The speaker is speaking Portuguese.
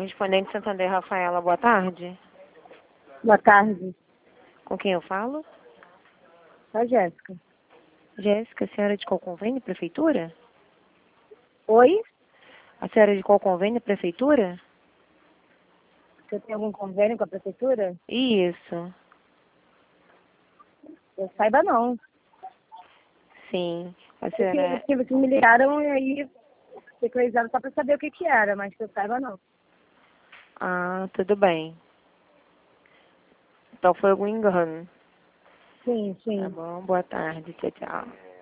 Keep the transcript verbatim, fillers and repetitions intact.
Correspondente Santander, Rafaela, boa tarde. Boa tarde. Com quem eu falo? É a Jéssica. Jéssica, a senhora é de qual convênio, prefeitura? Oi? A senhora é de qual convênio, prefeitura? Você tem algum convênio com a prefeitura? Isso, Eu saiba não. sim. A Porque, senhora... porque vocês me ligaram e aí fiquei só para saber o que que era, mas que eu saiba não. Ah, tudo bem. Então foi algum engano. Sim, Tá sim. bom, boa tarde, tchau, tchau.